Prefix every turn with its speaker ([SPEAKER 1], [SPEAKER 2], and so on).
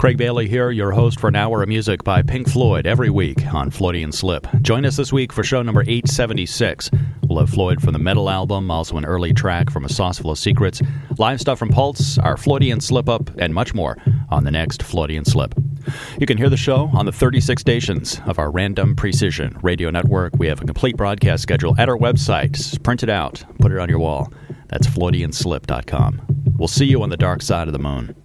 [SPEAKER 1] Craig Bailey here, your host for an hour of music by Pink Floyd every week on Floydian Slip. Join us this week for show number 876. We'll have Floyd from the Metal album, also an early track from A Sauce Full of Secrets, live stuff from Pulse, our Floydian Slip-Up, and much more on the next Floydian Slip. You can hear the show on the 36 stations of our Random Precision radio network. We have a complete broadcast schedule at our website. Just print it out, put it on your wall. That's FloydianSlip.com. We'll see you on the dark side of the moon.